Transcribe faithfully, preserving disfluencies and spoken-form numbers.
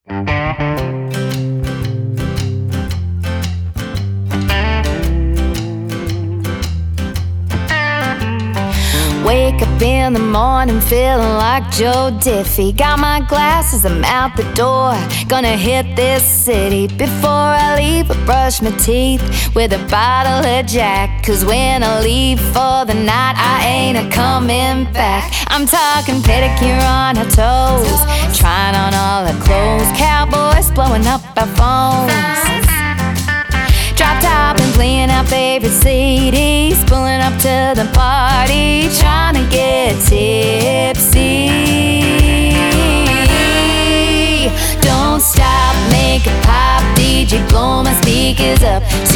Wake up in the morning feeling like Joe Diffie. Got my glasses, I'm out the door, gonna hit this city. Before I leave, I brush my teeth with a bottle of Jack. Cause when I leave for the night, I ain't a coming back. I'm talking pedicure on her toes, trying on all her clothes, cowboys blowing up our phones, drop top and playing our favorite C Ds, pulling up to the party, trying to get tipsy. Don't stop, make it pop, D J blow my speakers up,